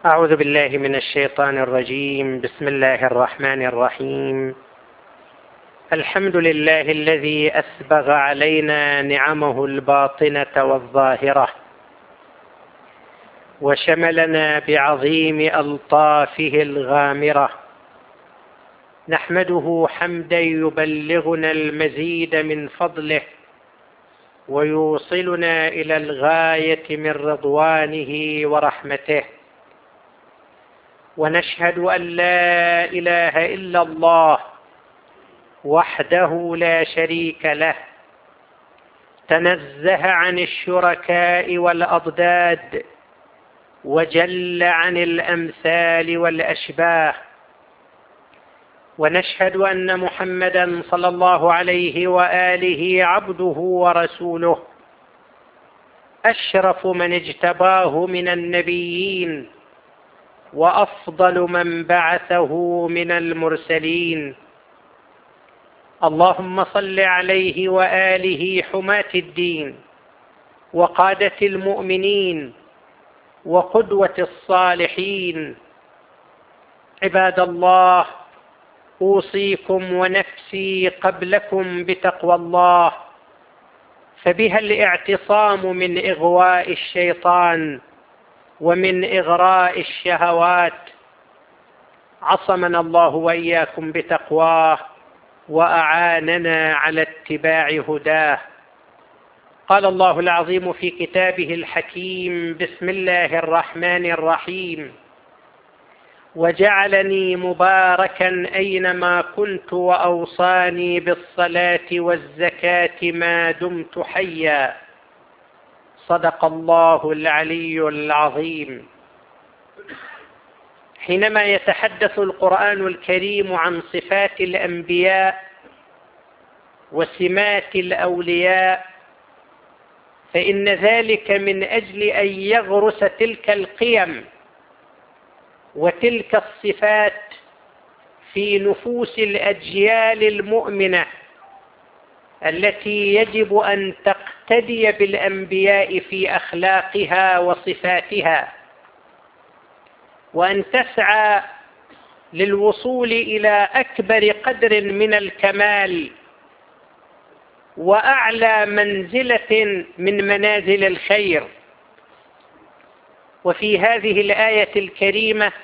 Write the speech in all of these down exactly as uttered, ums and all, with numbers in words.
أعوذ بالله من الشيطان الرجيم. بسم الله الرحمن الرحيم. الحمد لله الذي أسبغ علينا نعمه الباطنة والظاهرة، وشملنا بعظيم ألطافه الغامرة. نحمده حمدا يبلغنا المزيد من فضله، ويوصلنا إلى الغاية من رضوانه ورحمته. ونشهد أن لا إله إلا الله وحده لا شريك له، تنزه عن الشركاء والأضداد، وجل عن الأمثال والأشباه. ونشهد أن محمدا صلى الله عليه وآله عبده ورسوله، أشرف من اجتباه من النبيين، وأفضل من بعثه من المرسلين. اللهم صل عليه وآله حماة الدين، وقادة المؤمنين، وقدوة الصالحين. عباد الله، أوصيكم ونفسي قبلكم بتقوى الله، فبها الاعتصام من إغواء الشيطان ومن إغراء الشهوات. عصمنا الله وإياكم بتقواه، وأعاننا على اتباع هداه. قال الله العظيم في كتابه الحكيم: بسم الله الرحمن الرحيم. وجعلني مباركا أينما كنت، وأوصاني بالصلاة والزكاة ما دمت حيا. صدق الله العلي العظيم. حينما يتحدث القرآن الكريم عن صفات الأنبياء وسمات الأولياء، فإن ذلك من أجل أن يغرس تلك القيم وتلك الصفات في نفوس الأجيال المؤمنة التي يجب أن تقتدي بالأنبياء في أخلاقها وصفاتها، وأن تسعى للوصول إلى أكبر قدر من الكمال وأعلى منزلة من منازل الخير. وفي هذه الآية الكريمة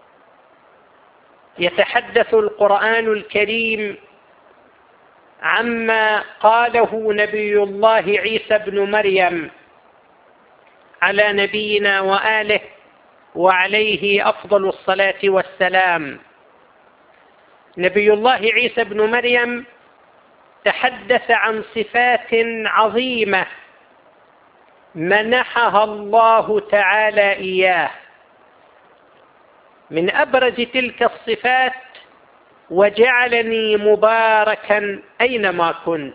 يتحدث القرآن الكريم عما قاله نبي الله عيسى بن مريم على نبينا وآله وعليه أفضل الصلاة والسلام. نبي الله عيسى بن مريم تحدث عن صفات عظيمة منحها الله تعالى إياه. من أبرز تلك الصفات: وجعلني مباركا أينما كنت.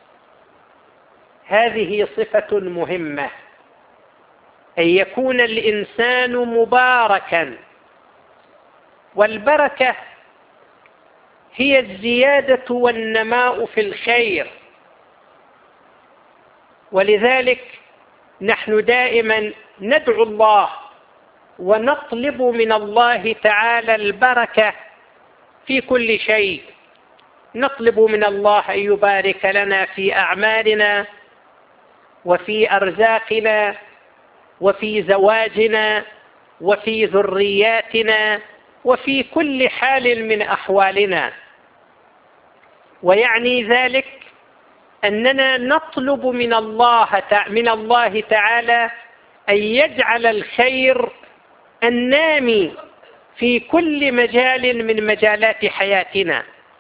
هذه صفة مهمة، أن يكون الإنسان مباركا. والبركة هي الزيادة والنماء في الخير، ولذلك نحن دائما ندعو الله ونطلب من الله تعالى البركة في كل شيء. نطلب من الله أن يبارك لنا في أعمالنا، وفي أرزاقنا، وفي زواجنا، وفي ذرياتنا، وفي كل حال من أحوالنا. ويعني ذلك أننا نطلب من الله من الله تعالى أن يجعل الخير النامي في كل مجال من مجالات حياتنا.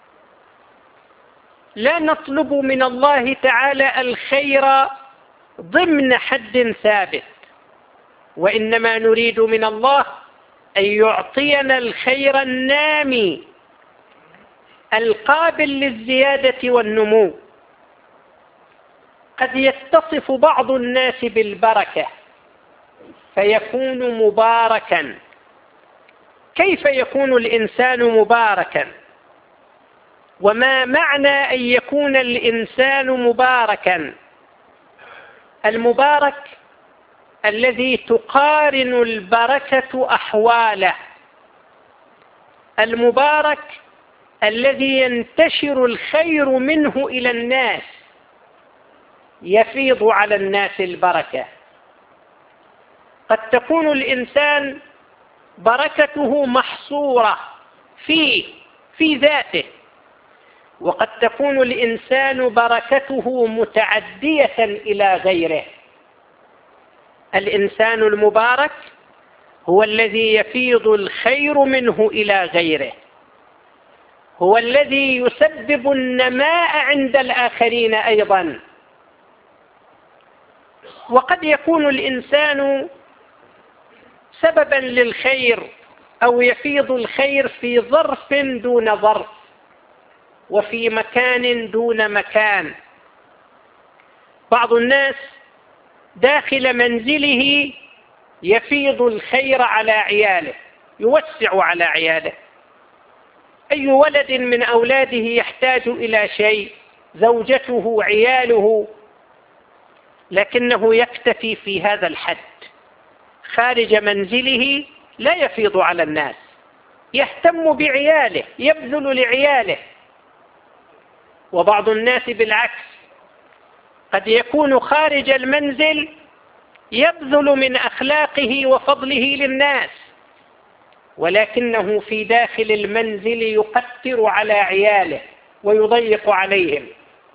لا نطلب من الله تعالى الخير ضمن حد ثابت، وإنما نريد من الله أن يعطينا الخير النامي القابل للزيادة والنمو. قد يتصف بعض الناس بالبركة فيكون مباركا. كيف يكون الإنسان مباركا؟ وما معنى أن يكون الإنسان مباركا؟ المبارك الذي تقارن البركة أحواله، المبارك الذي ينتشر الخير منه إلى الناس، يفيض على الناس البركة. قد تكون الإنسان بركته محصورة فيه في ذاته، وقد تكون الإنسان بركته متعدية إلى غيره. الإنسان المبارك هو الذي يفيض الخير منه إلى غيره، هو الذي يسبب النماء عند الآخرين أيضا. وقد يكون الإنسان سببا للخير أو يفيض الخير في ظرف دون ظرف، وفي مكان دون مكان. بعض الناس داخل منزله يفيض الخير على عياله، يوسع على عياله. أي ولد من أولاده يحتاج إلى شيء، زوجته، عياله، لكنه يكتفي في هذا الحد. خارج منزله لا يفيض على الناس، يهتم بعياله، يبذل لعياله. وبعض الناس بالعكس، قد يكون خارج المنزل يبذل من أخلاقه وفضله للناس، ولكنه في داخل المنزل يقتر على عياله ويضيق عليهم.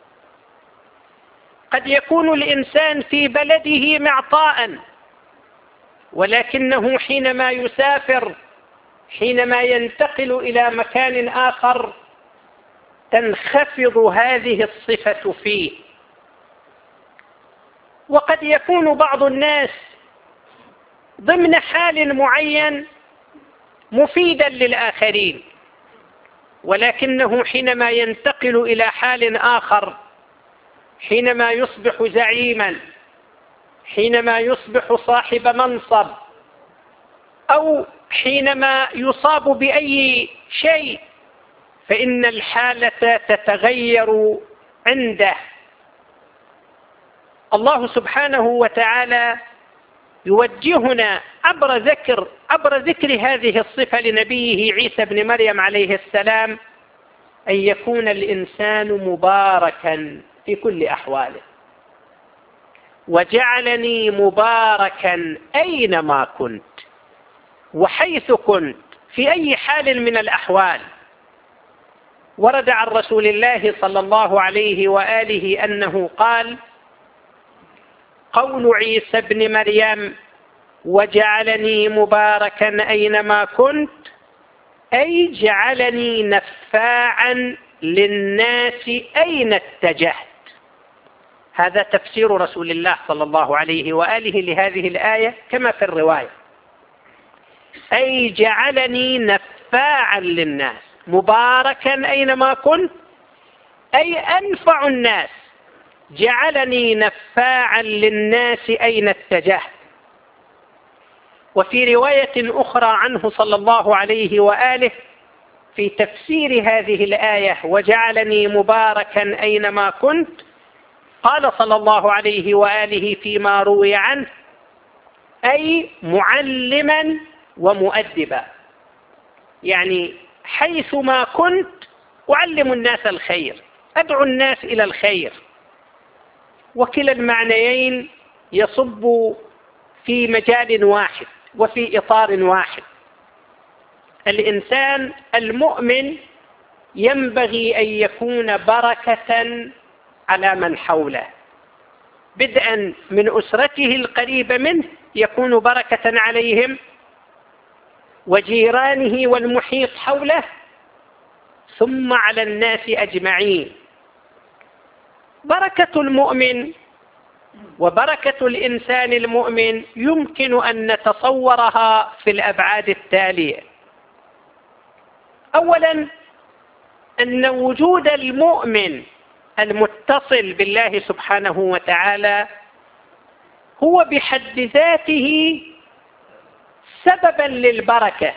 قد يكون الإنسان في بلده معطاء، ولكنه حينما يسافر، حينما ينتقل إلى مكان آخر، تنخفض هذه الصفة فيه. وقد يكون بعض الناس ضمن حال معين مفيدا للآخرين، ولكنه حينما ينتقل إلى حال آخر، حينما يصبح زعيما، حينما يصبح صاحب منصب، أو حينما يصاب بأي شيء، فإن الحالة تتغير عنده. الله سبحانه وتعالى يوجهنا عبر ذكر عبر ذكر هذه الصفة لنبيه عيسى بن مريم عليه السلام أن يكون الإنسان مباركا في كل أحواله. وجعلني مباركا أينما كنت وحيث كنت، في أي حال من الأحوال. ورد عن رسول الله صلى الله عليه وآله أنه قال: قول عيسى بن مريم وجعلني مباركا أينما كنت، أي جعلني نفاعا للناس أين اتجهت. هذا تفسير رسول الله صلى الله عليه وآله لهذه الآية كما في الرواية، أي جعلني نفاعا للناس، مباركا أينما كنت، أي أنفع الناس، جعلني نفاعا للناس أين اتجهت. وفي رواية أخرى عنه صلى الله عليه وآله في تفسير هذه الآية وجعلني مباركا أينما كنت، قال صلى الله عليه وآله فيما روي عنه: أي معلما ومؤدبا، يعني حيثما كنت أعلم الناس الخير، أدعو الناس إلى الخير. وكلا المعنيين يصب في مجال واحد وفي إطار واحد. الإنسان المؤمن ينبغي أن يكون بركة على من حوله، بدءا من أسرته القريبة منه يكون بركة عليهم، وجيرانه والمحيط حوله، ثم على الناس أجمعين. بركة المؤمن وبركة الإنسان المؤمن يمكن أن نتصورها في الأبعاد التالية. أولا، أن وجود المؤمن المتصل بالله سبحانه وتعالى هو بحد ذاته سببا للبركة.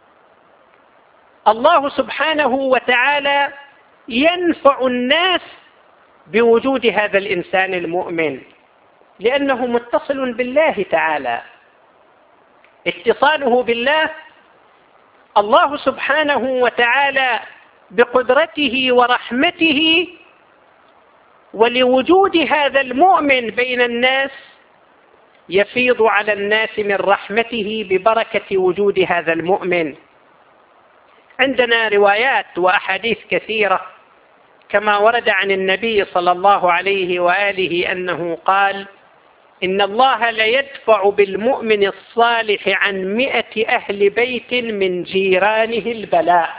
الله سبحانه وتعالى ينفع الناس بوجود هذا الإنسان المؤمن، لأنه متصل بالله تعالى. اتصاله بالله، الله سبحانه وتعالى بقدرته ورحمته ولوجود هذا المؤمن بين الناس يفيض على الناس من رحمته ببركة وجود هذا المؤمن. عندنا روايات وأحاديث كثيرة كما ورد عن النبي صلى الله عليه وآله أنه قال: إن الله ليدفع بالمؤمن الصالح عن مئة أهل بيت من جيرانه البلاء.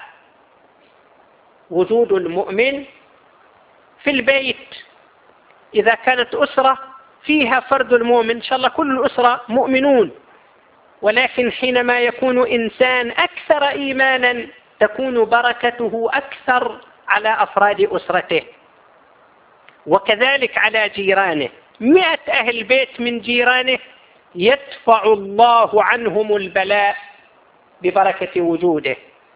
وجود المؤمن في البيت، إذا كانت أسرة فيها فرد المؤمن، إن شاء الله كل الأسرة مؤمنون، ولكن حينما يكون إنسان أكثر إيمانا تكون بركته أكثر على أفراد أسرته، وكذلك على جيرانه. مئة أهل بيت من جيرانه يدفع الله عنهم البلاء ببركة وجوده.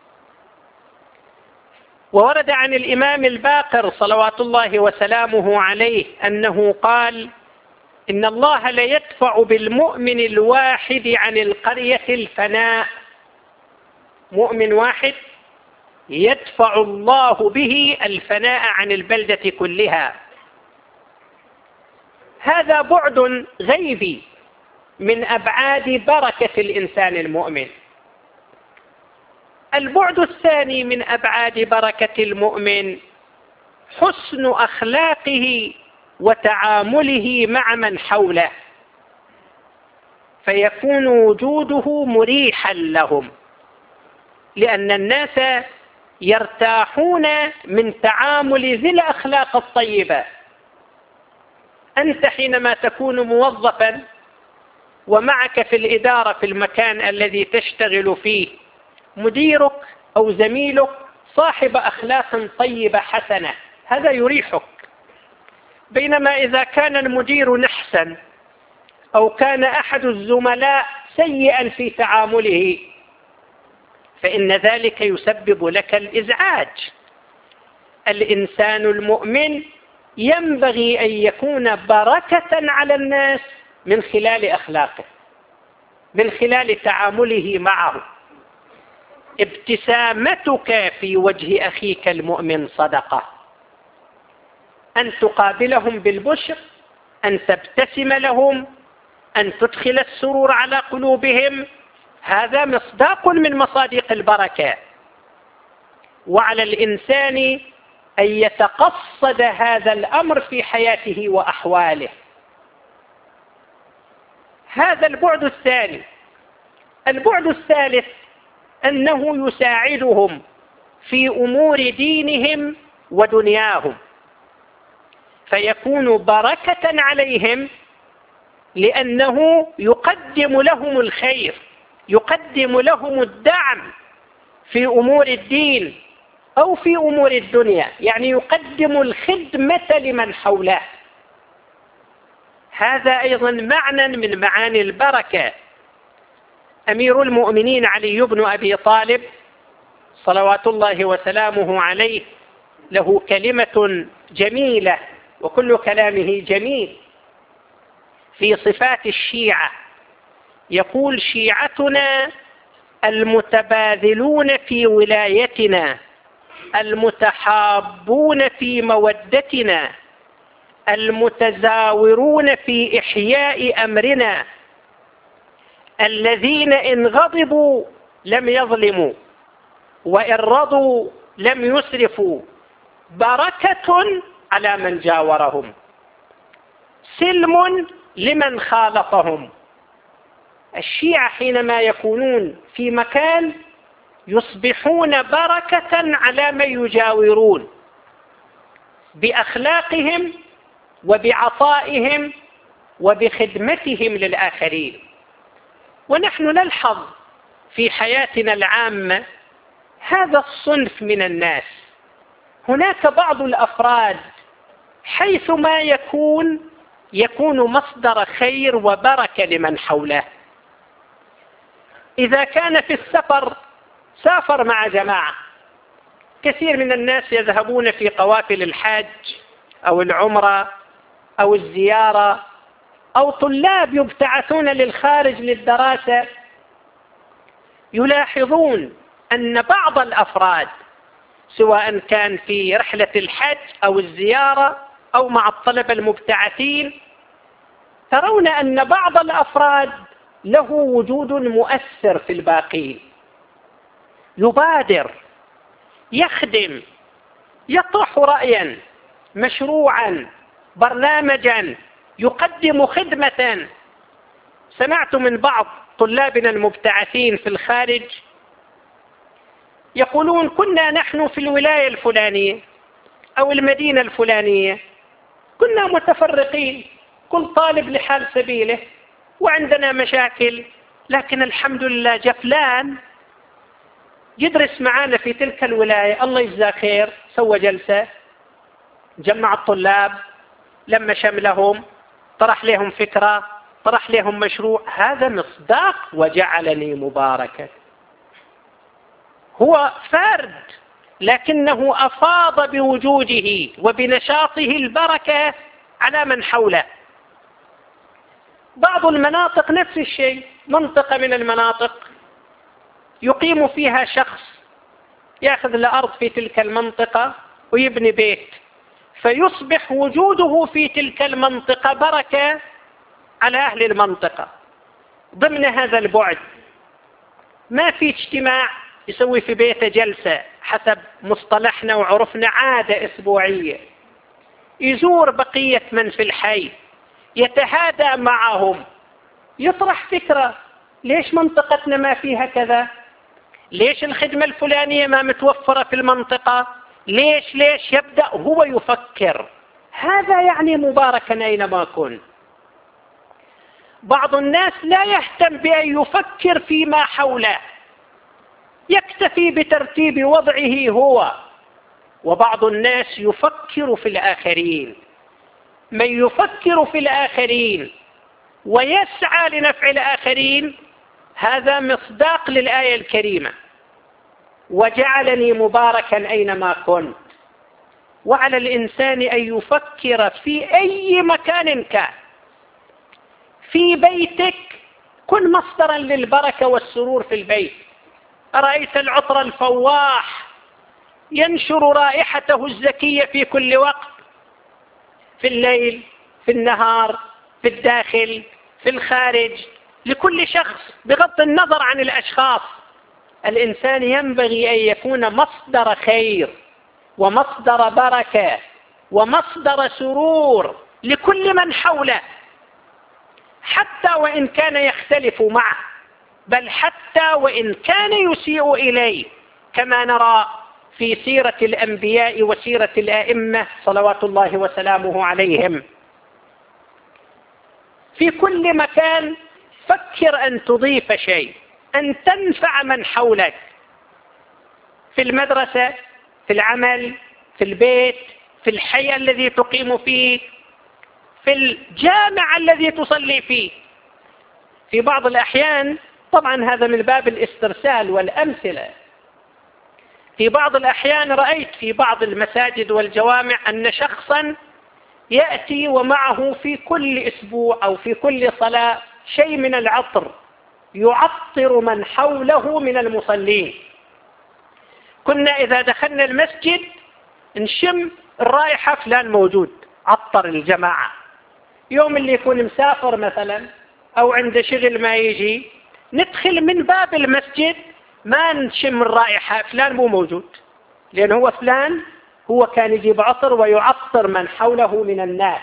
وورد عن الإمام الباقر صلوات الله وسلامه عليه أنه قال: إن الله ليدفع بالمؤمن الواحد عن القرية الفناء. مؤمن واحد يدفع الله به الفناء عن البلدة كلها. هذا بعد غيبي من أبعاد بركة الإنسان المؤمن. البعد الثاني من أبعاد بركة المؤمن حسن أخلاقه وتعامله مع من حوله، فيكون وجوده مريحا لهم، لأن الناس يرتاحون من تعامل ذي الأخلاق الطيبة. أنت حينما تكون موظفا ومعك في الإدارة في المكان الذي تشتغل فيه مديرك أو زميلك صاحب أخلاق طيبة حسنة، هذا يريحك. بينما إذا كان المدير نحسا أو كان أحد الزملاء سيئا في تعامله فإن ذلك يسبب لك الإزعاج. الإنسان المؤمن ينبغي أن يكون بركة على الناس من خلال أخلاقه، من خلال تعامله معه. ابتسامتك في وجه أخيك المؤمن صدقة، أن تقابلهم بالبشر، أن تبتسم لهم، أن تدخل السرور على قلوبهم، هذا مصداق من مصادق البركة. وعلى الإنسان أن يتقصد هذا الأمر في حياته وأحواله. هذا البعد الثاني. البعد الثالث أنه يساعدهم في أمور دينهم ودنياهم، فيكون بركة عليهم لأنه يقدم لهم الخير، يقدم لهم الدعم في أمور الدين أو في أمور الدنيا، يعني يقدم الخدمة لمن حوله. هذا أيضا معنى من معاني البركة. أمير المؤمنين علي بن أبي طالب صلوات الله وسلامه عليه له كلمة جميلة، وكل كلامه جميل، في صفات الشيعة. يقول: شيعتنا المتباذلون في ولايتنا، المتحابون في مودتنا، المتزاورون في إحياء أمرنا، الذين إن غضبوا لم يظلموا وإن رضوا لم يسرفوا، بركة على من جاورهم، سلم لمن خالطهم. الشيعة حينما يكونون في مكان يصبحون بركة على من يجاورون بأخلاقهم وبعطائهم وبخدمتهم للآخرين. ونحن نلحظ في حياتنا العامة هذا الصنف من الناس. هناك بعض الأفراد حيثما يكون يكون مصدر خير وبركة لمن حوله. إذا كان في السفر سافر مع جماعة، كثير من الناس يذهبون في قوافل الحج أو العمرة أو الزيارة أو طلاب يبتعثون للخارج للدراسة يلاحظون أن بعض الأفراد سواء كان في رحلة الحج أو الزيارة أو مع الطلبة المبتعثين، ترون أن بعض الأفراد له وجود مؤثر في الباقين، يبادر، يخدم، يطرح رأيا، مشروعا، برنامجا، يقدم خدمة. سمعت من بعض طلابنا المبتعثين في الخارج يقولون: كنا نحن في الولاية الفلانية أو المدينة الفلانية، كنا متفرقين، كل طالب لحال سبيله وعندنا مشاكل، لكن الحمد لله جاء فلان يدرس معنا في تلك الولاية، الله يجزاه خير، سوى جلسة، جمع الطلاب، لما شملهم، طرح لهم فكرة، طرح لهم مشروع. هذا مصداق وجعلني مباركا. هو فرد لكنه أفاض بوجوده وبنشاطه البركة على من حوله. بعض المناطق نفس الشيء، منطقة من المناطق يقيم فيها شخص، يأخذ الأرض في تلك المنطقة ويبني بيت، فيصبح وجوده في تلك المنطقة بركة على أهل المنطقة. ضمن هذا البعد ما في اجتماع يسوي في بيته جلسة حسب مصطلحنا وعرفنا عادة أسبوعية، يزور بقية من في الحي، يتهادى معهم، يطرح فكرة: ليش منطقتنا ما فيها كذا؟ ليش الخدمة الفلانية ما متوفرة في المنطقة؟ ليش ليش يبدأ هو يفكر. هذا يعني مباركا أينما كن. بعض الناس لا يهتم بأن يفكر فيما حوله، يكتفي بترتيب وضعه هو، وبعض الناس يفكر في الآخرين. من يفكر في الآخرين ويسعى لنفع الآخرين هذا مصداق للآية الكريمة: وجعلني مباركا أينما كنت. وعلى الإنسان أن يفكر في أي مكان كان. في بيتك كن مصدرا للبركة والسرور في البيت. أرأيت العطر الفواح ينشر رائحته الزكية في كل وقت، في الليل، في النهار، في الداخل، في الخارج، لكل شخص بغض النظر عن الأشخاص. الإنسان ينبغي أن يكون مصدر خير ومصدر بركة ومصدر سرور لكل من حوله، حتى وإن كان يختلف معه، بل حتى وإن كان يسيء إليه، كما نرى في سيرة الأنبياء وسيرة الآئمة صلوات الله وسلامه عليهم. في كل مكان فكر أن تضيف شيء، أن تنفع من حولك، في المدرسة، في العمل، في البيت، في الحي الذي تقيم فيه، في الجامع الذي تصلي فيه. في بعض الأحيان، طبعا هذا من باب الاسترسال والأمثلة، في بعض الأحيان رأيت في بعض المساجد والجوامع أن شخصا يأتي ومعه في كل أسبوع أو في كل صلاة شيء من العطر يعطر من حوله من المصلين. كنا إذا دخلنا المسجد نشم الرائحة، فلان موجود عطر الجماعة. يوم اللي يكون مسافر مثلا أو عنده شغل ما يجي، ندخل من باب المسجد ما نشم الرائحة، فلان مو موجود، لأن هو فلان هو كان يجيب عطر ويعطر من حوله من الناس.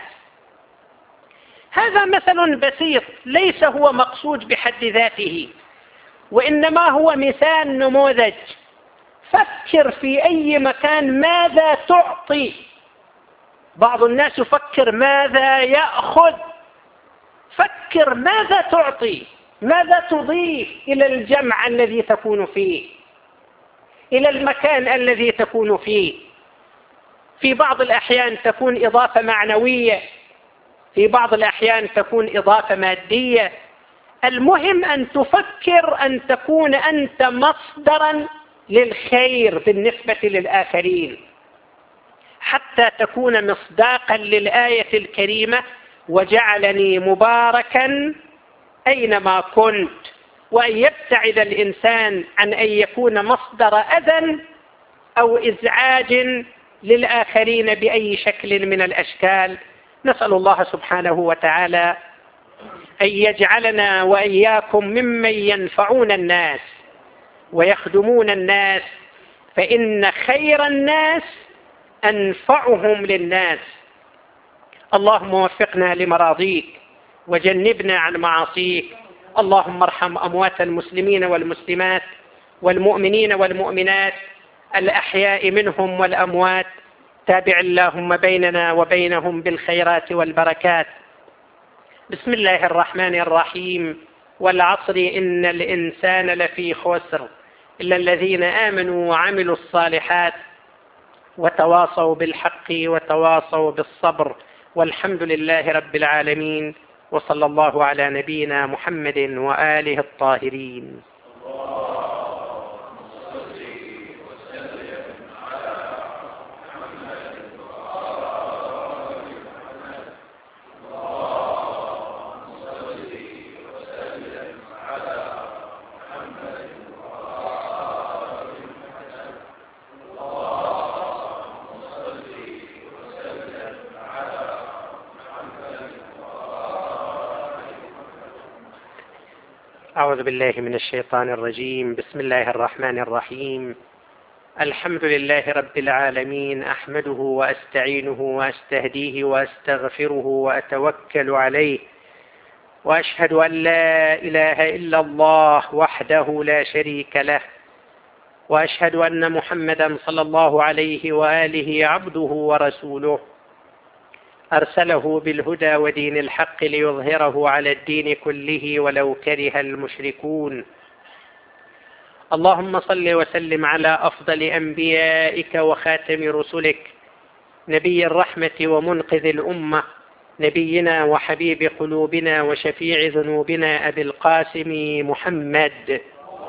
هذا مثل بسيط ليس هو مقصود بحد ذاته، وإنما هو مثال نموذج. فكر في أي مكان ماذا تعطي. بعض الناس يفكر ماذا يأخذ. فكر ماذا تعطي، ماذا تضيف إلى الجمع الذي تكون فيه، إلى المكان الذي تكون فيه. في بعض الأحيان تكون إضافة معنوية، في بعض الأحيان تكون إضافة مادية. المهم أن تفكر أن تكون أنت مصدرا للخير بالنسبة للآخرين، حتى تكون مصداقا للآية الكريمة: وجعلني مباركا أينما كنت، وأن يبتعد الإنسان عن أن يكون مصدر أذى أو إزعاج للآخرين بأي شكل من الأشكال. نسأل الله سبحانه وتعالى أن يجعلنا وإياكم ممن ينفعون الناس ويخدمون الناس، فإن خير الناس أنفعهم للناس. اللهم وفقنا لمراضيك وجنبنا عن معاصيك. اللهم ارحم أموات المسلمين والمسلمات والمؤمنين والمؤمنات الأحياء منهم والأموات. تابع اللهم بيننا وبينهم بالخيرات والبركات. بسم الله الرحمن الرحيم. والعصر إن الإنسان لفي خسر إلا الذين آمنوا وعملوا الصالحات وتواصوا بالحق وتواصوا بالصبر. والحمد لله رب العالمين، وصلى الله على نبينا محمد وآله الطاهرين. أعوذ بالله من الشيطان الرجيم. بسم الله الرحمن الرحيم. الحمد لله رب العالمين، أحمده وأستعينه وأستهديه وأستغفره وأتوكل عليه، وأشهد أن لا إله إلا الله وحده لا شريك له، وأشهد أن محمدا صلى الله عليه وآله عبده ورسوله، أرسله بالهدى ودين الحق ليظهره على الدين كله ولو كره المشركون. اللهم صل وسلم على أفضل أنبيائك وخاتم رسلك، نبي الرحمة ومنقذ الأمة، نبينا وحبيب قلوبنا وشفيع ذنوبنا أبي القاسم محمد.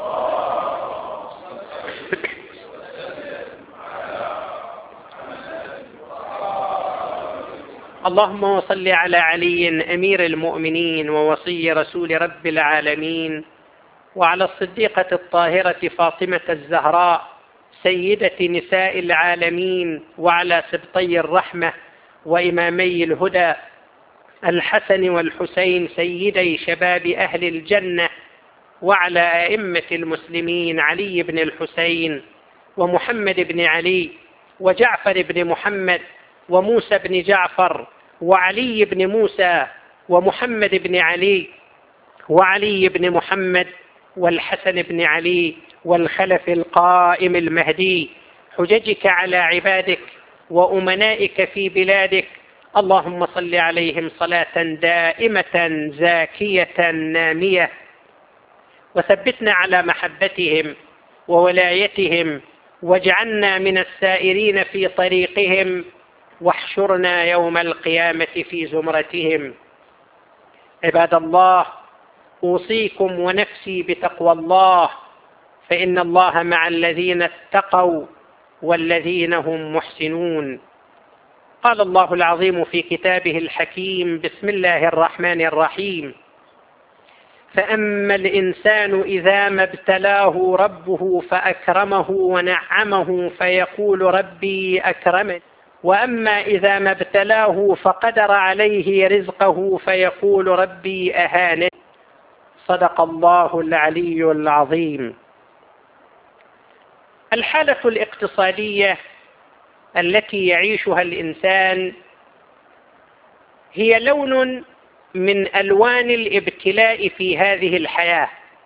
اللهم صل على علي أمير المؤمنين ووصي رسول رب العالمين، وعلى الصديقة الطاهرة فاطمة الزهراء سيدة نساء العالمين، وعلى سبطي الرحمة وإمامي الهدى الحسن والحسين سيدي شباب أهل الجنة، وعلى أئمة المسلمين علي بن الحسين ومحمد بن علي وجعفر بن محمد وموسى بن جعفر وعلي بن موسى ومحمد بن علي وعلي بن محمد والحسن بن علي والخلف القائم المهدي، حججك على عبادك وأمنائك في بلادك. اللهم صل عليهم صلاة دائمة زاكية نامية، وثبتنا على محبتهم وولايتهم، واجعلنا من السائرين في طريقهم، واحشرنا يوم القيامة في زمرتهم. عباد الله، أوصيكم ونفسي بتقوى الله، فإن الله مع الذين اتقوا والذين هم محسنون. قال الله العظيم في كتابه الحكيم: بسم الله الرحمن الرحيم. فأما الإنسان إذا ما ابتلاه ربه فأكرمه ونعمه فيقول ربي أكرمن، وأما إذا ما ابتلاه فقدر عليه رزقه فيقول ربي أهانن. صدق الله العلي العظيم. الحالة الاقتصادية التي يعيشها الإنسان هي لون من ألوان الابتلاء في هذه الحياة،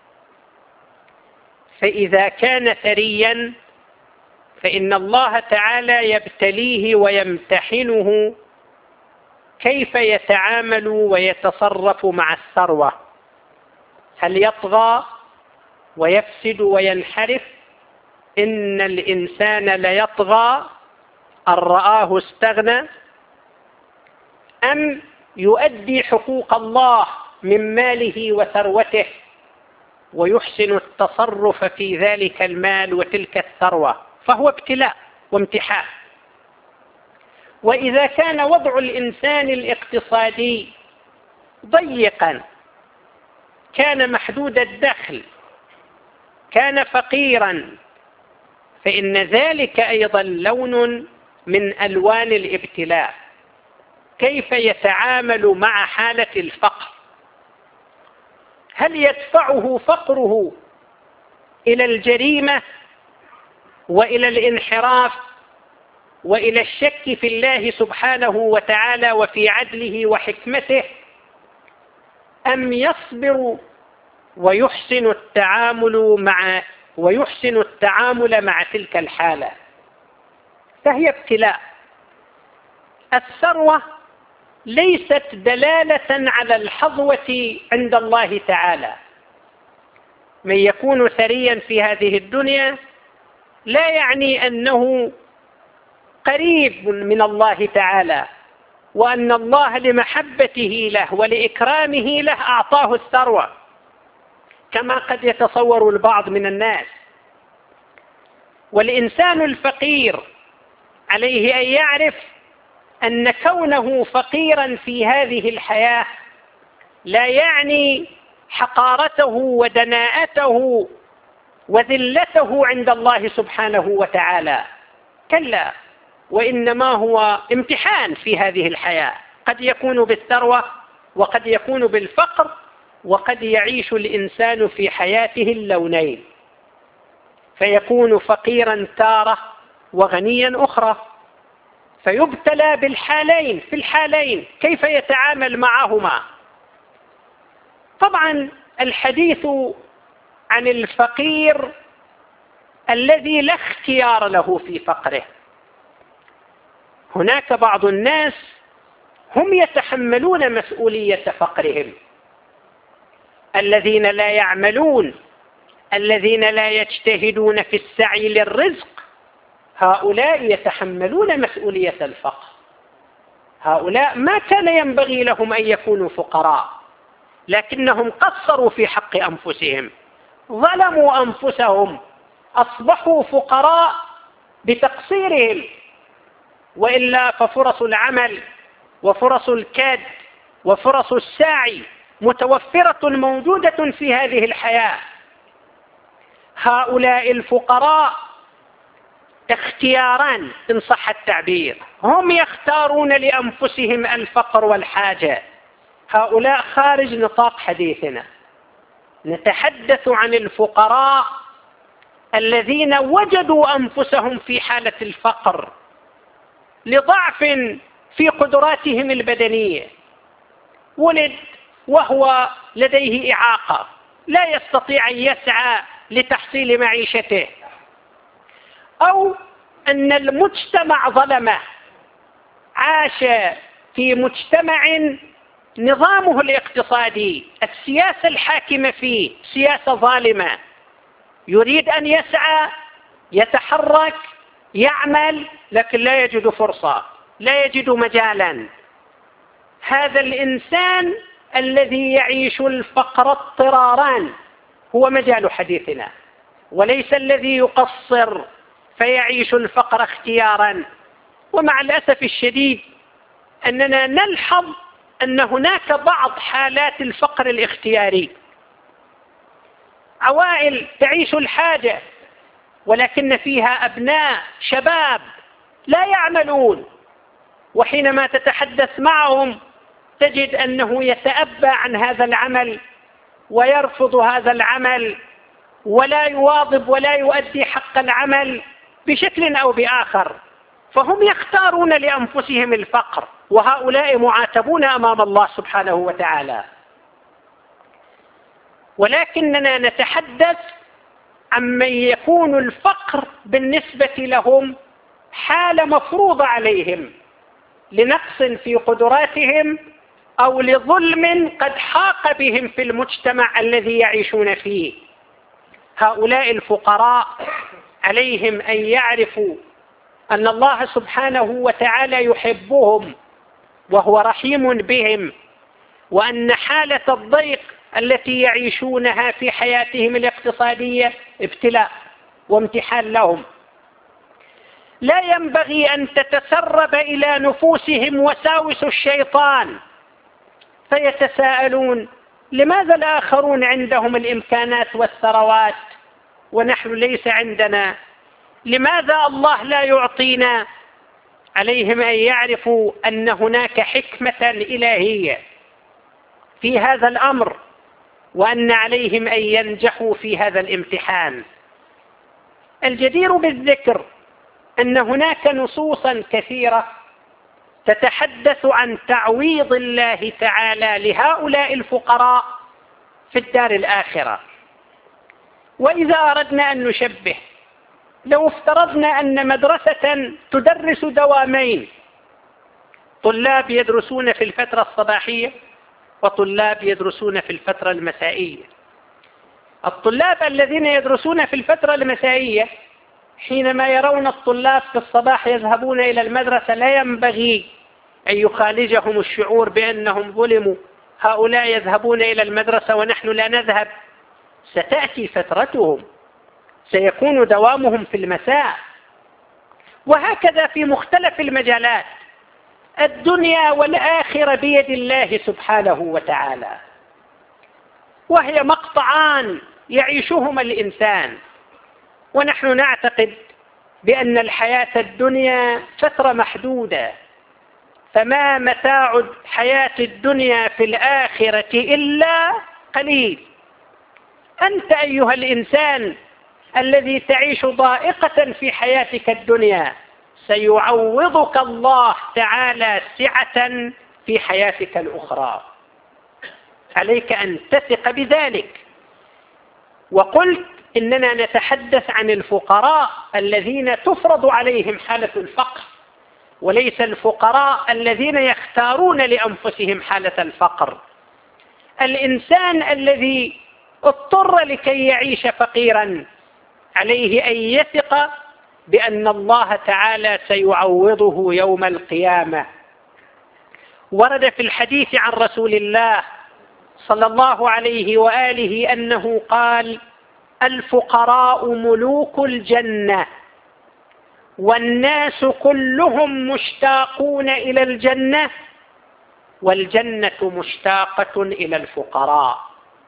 فإذا كان ثريا فإن الله تعالى يبتليه ويمتحنه كيف يتعامل ويتصرف مع الثروة. هل يطغى ويفسد وينحرف؟ إن الإنسان ليطغى أن رآه استغنى، أم يؤدي حقوق الله من ماله وثروته ويحسن التصرف في ذلك المال وتلك الثروة؟ فهو ابتلاء وامتحان. وإذا كان وضع الإنسان الاقتصادي ضيقا، كان محدود الدخل، كان فقيرا، فإن ذلك أيضا لون من ألوان الابتلاء. كيف يتعامل مع حالة الفقر؟ هل يدفعه فقره إلى الجريمة وإلى الانحراف وإلى الشك في الله سبحانه وتعالى وفي عدله وحكمته، أم يصبر ويحسن التعامل مع ويحسن التعامل مع تلك الحالة؟ فهي ابتلاء. الثروة ليست دلالة على الحظوة عند الله تعالى. من يكون ثريا في هذه الدنيا لا يعني أنه قريب من الله تعالى، وأن الله لمحبته له ولإكرامه له أعطاه الثروة كما قد يتصور البعض من الناس. والإنسان الفقير عليه أن يعرف أن كونه فقيرا في هذه الحياة لا يعني حقارته ودناءته وذلته عند الله سبحانه وتعالى، كلا، وإنما هو امتحان في هذه الحياة، قد يكون بالثروة وقد يكون بالفقر، وقد يعيش الإنسان في حياته اللونين، فيكون فقيرا تارة وغنيا أخرى، فيبتلى بالحالين. في الحالين كيف يتعامل معهما؟ طبعا الحديث عن الفقير الذي لا اختيار له في فقره. هناك بعض الناس هم يتحملون مسؤولية فقرهم، الذين لا يعملون، الذين لا يجتهدون في السعي للرزق، هؤلاء يتحملون مسؤولية الفقر. هؤلاء ما كان ينبغي لهم أن يكونوا فقراء، لكنهم قصروا في حق أنفسهم، ظلموا أنفسهم، أصبحوا فقراء بتقصيرهم. وإلا ففرص العمل وفرص الكاد وفرص السعي متوفرة موجودة في هذه الحياة. هؤلاء الفقراء اختياران إن صح التعبير، هم يختارون لأنفسهم الفقر والحاجة. هؤلاء خارج نطاق حديثنا. نتحدث عن الفقراء الذين وجدوا أنفسهم في حالة الفقر لضعف في قدراتهم البدنية. ولد وهو لديه إعاقة، لا يستطيع أن يسعى لتحصيل معيشته، أو أن المجتمع ظلمه، عاش في مجتمع نظامه الاقتصادي، السياسة الحاكمة فيه سياسة ظالمة، يريد أن يسعى، يتحرك، يعمل، لكن لا يجد فرصة، لا يجد مجالا. هذا الإنسان الذي يعيش الفقر اضطرارا هو مجال حديثنا، وليس الذي يقصر فيعيش الفقر اختيارا. ومع الأسف الشديد أننا نلحظ أن هناك بعض حالات الفقر الاختياري، عوائل تعيش الحاجة ولكن فيها أبناء شباب لا يعملون، وحينما تتحدث معهم تجد أنه يتأبى عن هذا العمل ويرفض هذا العمل ولا يواظب ولا يؤدي حق العمل بشكل أو بآخر، فهم يختارون لأنفسهم الفقر، وهؤلاء معاتبون أمام الله سبحانه وتعالى. ولكننا نتحدث عمن يكون الفقر بالنسبة لهم حالة مفروضة عليهم لنقص في قدراتهم أو لظلم قد حاق بهم في المجتمع الذي يعيشون فيه. هؤلاء الفقراء عليهم أن يعرفوا أن الله سبحانه وتعالى يحبهم وهو رحيم بهم، وأن حالة الضيق التي يعيشونها في حياتهم الاقتصادية ابتلاء وامتحان لهم. لا ينبغي أن تتسرب إلى نفوسهم وساوس الشيطان فيتساءلون: لماذا الآخرون عندهم الإمكانات والثروات ونحن ليس عندنا؟ لماذا الله لا يعطينا؟ عليهم أن يعرفوا أن هناك حكمة إلهية في هذا الأمر، وأن عليهم أن ينجحوا في هذا الامتحان. الجدير بالذكر أن هناك نصوصا كثيرة تتحدث عن تعويض الله تعالى لهؤلاء الفقراء في الدار الآخرة. وإذا أردنا أن نشبه، لو افترضنا أن مدرسة تدرس دوامين، طلاب يدرسون في الفترة الصباحية وطلاب يدرسون في الفترة المسائية. الطلاب الذين يدرسون في الفترة المسائية حينما يرون الطلاب في الصباح يذهبون إلى المدرسة لا ينبغي أن يخالجهم الشعور بأنهم ظلموا، هؤلاء يذهبون إلى المدرسة ونحن لا نذهب. ستأتي فترتهم، سيكون دوامهم في المساء. وهكذا في مختلف المجالات. الدنيا والآخرة بيد الله سبحانه وتعالى، وهي مقطعان يعيشهما الإنسان. ونحن نعتقد بأن الحياة الدنيا فترة محدودة، فما متاع حياة الدنيا في الآخرة إلا قليل. أنت أيها الإنسان الذي تعيش ضائقة في حياتك الدنيا، سيعوضك الله تعالى سعة في حياتك الأخرى. عليك أن تثق بذلك. وقلت إننا نتحدث عن الفقراء الذين تفرض عليهم حالة الفقر، وليس الفقراء الذين يختارون لأنفسهم حالة الفقر. الإنسان الذي اضطر لكي يعيش فقيرا عليه أن يثق بأن الله تعالى سيعوضه يوم القيامة. ورد في الحديث عن رسول الله صلى الله عليه وآله أنه قال: الفقراء ملوك الجنة، والناس كلهم مشتاقون إلى الجنة، والجنة مشتاقة إلى الفقراء.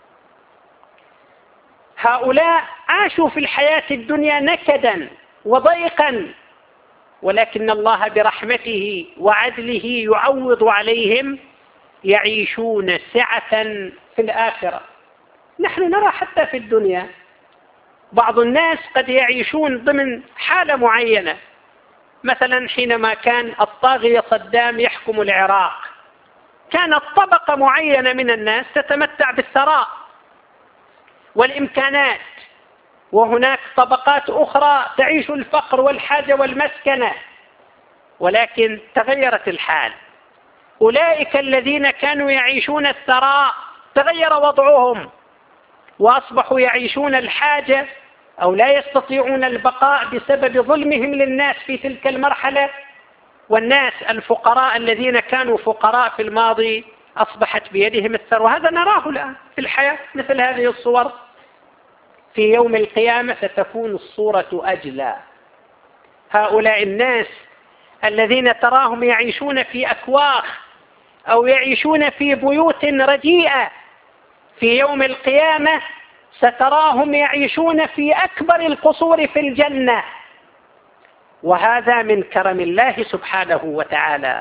هؤلاء عاشوا في الحياة الدنيا نكدا وضيقا، ولكن الله برحمته وعدله يعوض عليهم، يعيشون سعة في الآخرة. نحن نرى حتى في الدنيا بعض الناس قد يعيشون ضمن حالة معينة. مثلا حينما كان الطاغية صدام يحكم العراق، كانت طبقة معينة من الناس تتمتع بالثراء والإمكانات، وهناك طبقات أخرى تعيش الفقر والحاجة والمسكنة. ولكن تغيرت الحال. أولئك الذين كانوا يعيشون الثراء تغير وضعهم، وأصبحوا يعيشون الحاجة أو لا يستطيعون البقاء بسبب ظلمهم للناس في تلك المرحلة. والناس الفقراء الذين كانوا فقراء في الماضي أصبحت بيدهم الثروة. هذا نراه الآن في الحياة، مثل هذه الصور. في يوم القيامة ستكون الصورة أجلى. هؤلاء الناس الذين تراهم يعيشون في أكواخ أو يعيشون في بيوت رديئة، في يوم القيامة ستراهم يعيشون في أكبر القصور في الجنة. وهذا من كرم الله سبحانه وتعالى.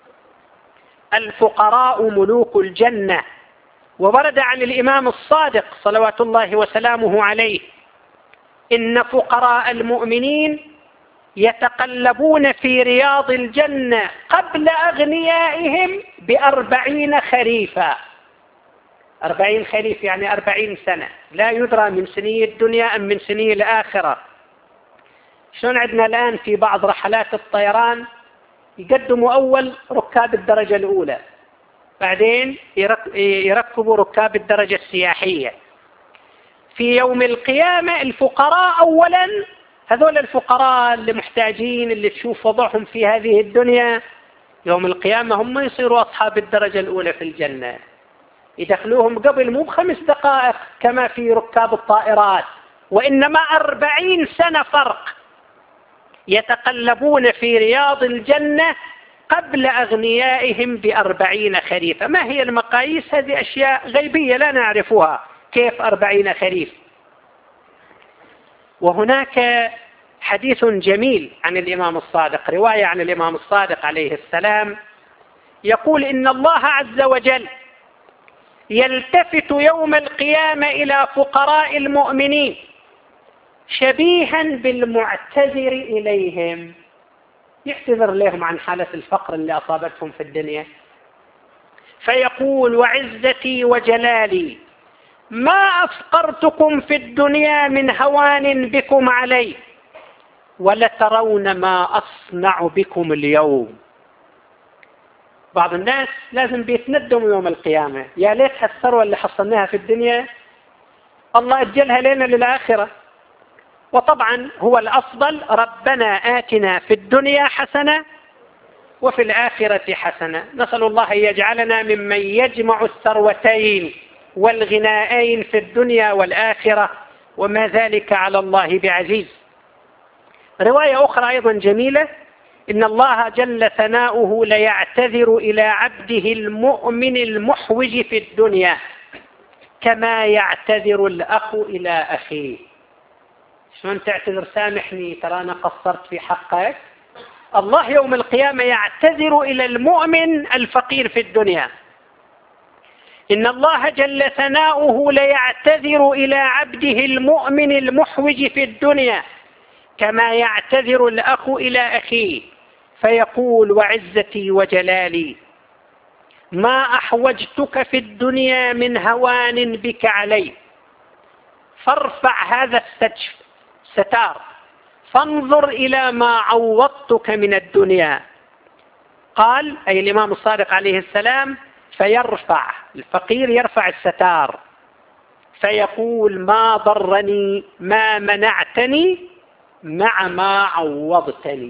الفقراء ملوك الجنة. وورد عن الإمام الصادق صلوات الله وسلامه عليه: إن فقراء المؤمنين يتقلبون في رياض الجنة قبل أغنيائهم بأربعين خريفا. أربعين خريف يعني أربعين سنة، لا يدرى من سني الدنيا أم من سني الآخرة. شلون عندنا الآن في بعض رحلات الطيران يقدموا أول ركاب الدرجة الأولى، بعدين يركبوا ركاب الدرجة السياحية. في يوم القيامة الفقراء أولا، هذول الفقراء اللي محتاجين اللي تشوف وضعهم في هذه الدنيا، يوم القيامة هم يصيروا أصحاب الدرجة الأولى في الجنة، يدخلوهم قبل مو بخمس دقائق كما في ركاب الطائرات، وإنما أربعين سنة فرق. يتقلبون في رياض الجنة قبل أغنيائهم بأربعين خريفا. ما هي المقاييس؟ هذه أشياء غيبية لا نعرفها، كيف أربعين خريف؟ وهناك حديث جميل عن الإمام الصادق، رواية عن الإمام الصادق عليه السلام، يقول إن الله عز وجل يلتفت يوم القيامة إلى فقراء المؤمنين شبيها بالمعتذر إليهم، يعتذر لهم عن حالة الفقر اللي أصابتهم في الدنيا، فيقول وعزتي وجلالي ما أفقرتكم في الدنيا من هوان بكم علي، ولترون ما أصنع بكم اليوم. بعض الناس لازم بيتندموا يوم القيامة، يا ليت الثروة اللي حصلناها في الدنيا الله أجلها لنا للآخرة. وطبعا هو الأفضل ربنا آتنا في الدنيا حسنة وفي الآخرة حسنة. نسأل الله أن يجعلنا ممن يجمع الثروتين والغنائين في الدنيا والآخرة، وما ذلك على الله بعزيز. رواية أخرى أيضا جميلة، إن الله جل ثناؤه ليعتذر إلى عبده المؤمن المحوج في الدنيا كما يعتذر الأخ إلى أخيه. شلون تعتذر؟ سامحني ترى أنا قصرت في حقك. الله يوم القيامة يعتذر إلى المؤمن الفقير في الدنيا. إن الله جل ثناؤه ليعتذر إلى عبده المؤمن المحوج في الدنيا كما يعتذر الأخ إلى أخيه، فيقول وعزتي وجلالي ما أحوجتك في الدنيا من هوان بك علي، فارفع هذا الستار فانظر إلى ما عوضتك من الدنيا. قال أي الإمام الصادق عليه السلام فيرفع الفقير، يرفع الستار فيقول ما ضرني ما منعتني مع ما عوضتني.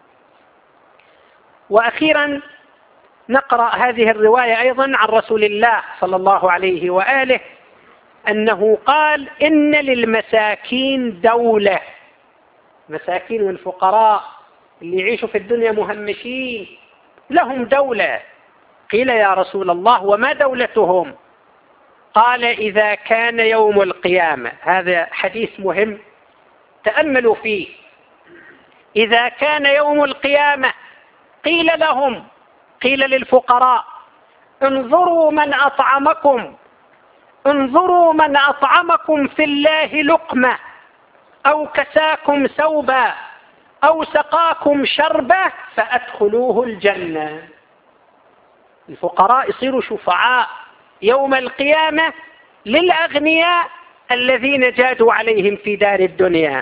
وأخيرا نقرأ هذه الرواية أيضا عن رسول الله صلى الله عليه وآله أنه قال إن للمساكين دولة. مساكين والفقراء اللي يعيشوا في الدنيا مهمشين لهم دولة. قيل يا رسول الله وما دولتهم؟ قال إذا كان يوم القيامة، هذا حديث مهم تأملوا فيه، إذا كان يوم القيامة قيل لهم، قيل للفقراء انظروا من أطعمكم، انظروا من أطعمكم في الله لقمة أو كساكم ثوبا أو سقاكم شربة فأدخلوه الجنة. الفقراء يصيروا شفعاء يوم القيامة للأغنياء الذين جادوا عليهم في دار الدنيا.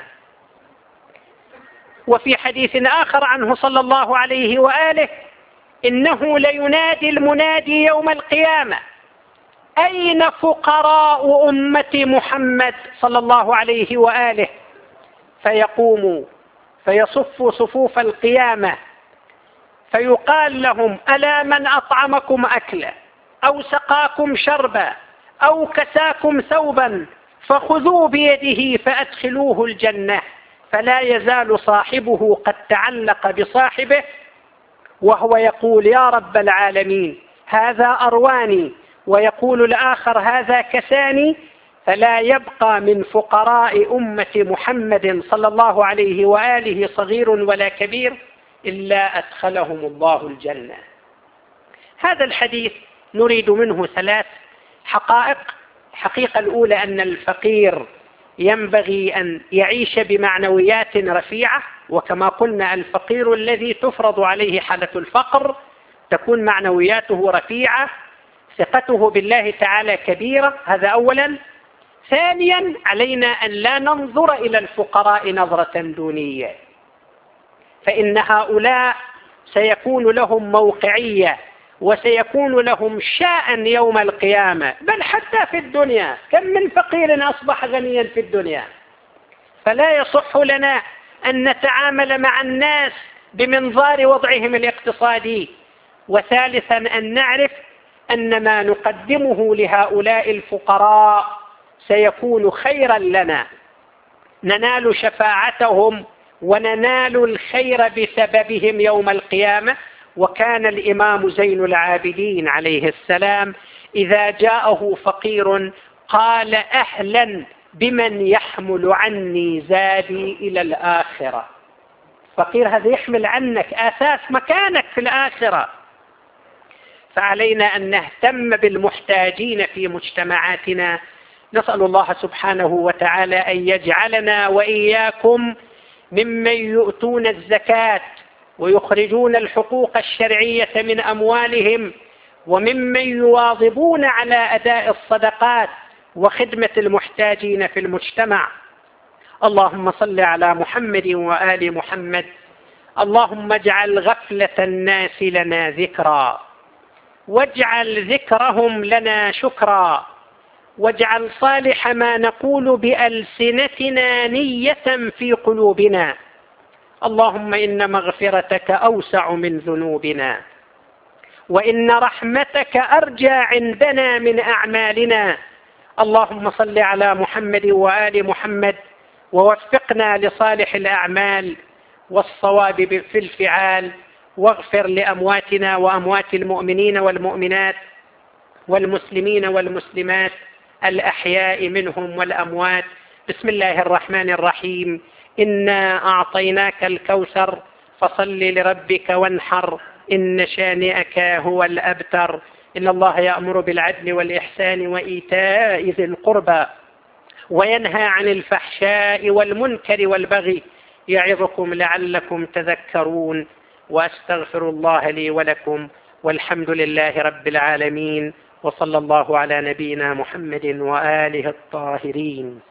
وفي حديث آخر عنه صلى الله عليه وآله إنه لينادي المنادي يوم القيامة أين فقراء أمة محمد صلى الله عليه وآله، فيقوموا فيصفوا صفوف القيامة فيقال لهم ألا من أطعمكم أكلا أو سقاكم شربا أو كساكم ثوبا فخذوا بيده فأدخلوه الجنة، فلا يزال صاحبه قد تعلق بصاحبه وهو يقول يا رب العالمين هذا أرواني، ويقول الآخر هذا كساني، فلا يبقى من فقراء أمة محمد صلى الله عليه وآله صغير ولا كبير إلا أدخلهم الله الجنة. هذا الحديث نريد منه ثلاث حقائق. الحقيقة الأولى أن الفقير ينبغي أن يعيش بمعنويات رفيعة، وكما قلنا الفقير الذي تفرض عليه حالة الفقر تكون معنوياته رفيعة، ثقته بالله تعالى كبيرة، هذا أولا. ثانيا علينا أن لا ننظر إلى الفقراء نظرة دونية، فإن هؤلاء سيكون لهم موقعية وسيكون لهم شأن يوم القيامة، بل حتى في الدنيا كم من فقير أصبح غنيا في الدنيا. فلا يصح لنا أن نتعامل مع الناس بمنظار وضعهم الاقتصادي. وثالثا أن نعرف أن ما نقدمه لهؤلاء الفقراء سيكون خيرا لنا، ننال شفاعتهم وننال الخير بسببهم يوم القيامة، وكان الإمام زين العابدين عليه السلام إذا جاءه فقير قال أهلا بمن يحمل عني زادي إلى الآخرة. فقير هذا يحمل عنك أساس مكانك في الآخرة. فعلينا أن نهتم بالمحتاجين في مجتمعاتنا. نسأل الله سبحانه وتعالى أن يجعلنا وإياكم ممن يؤتون الزكاة ويخرجون الحقوق الشرعية من أموالهم، وممن يواظبون على أداء الصدقات وخدمة المحتاجين في المجتمع. اللهم صل على محمد وآل محمد. اللهم اجعل غفلة الناس لنا ذكرا، واجعل ذكرهم لنا شكرا، واجعل صالح ما نقول بألسنتنا نية في قلوبنا. اللهم إن مغفرتك أوسع من ذنوبنا، وإن رحمتك أرجى عندنا من أعمالنا. اللهم صل على محمد وآل محمد، ووفقنا لصالح الأعمال والصواب في الفعال، واغفر لأمواتنا وأموات المؤمنين والمؤمنات والمسلمين والمسلمات الأحياء منهم والأموات. بسم الله الرحمن الرحيم. إنا أعطيناك الكوثر فصل لربك وانحر، إن شانئك هو الأبتر. إن الله يأمر بالعدل والإحسان وإيتاء ذي القربى وينهى عن الفحشاء والمنكر والبغي، يعظكم لعلكم تذكرون. وأستغفر الله لي ولكم، والحمد لله رب العالمين، وصلى الله على نبينا محمد وآله الطاهرين.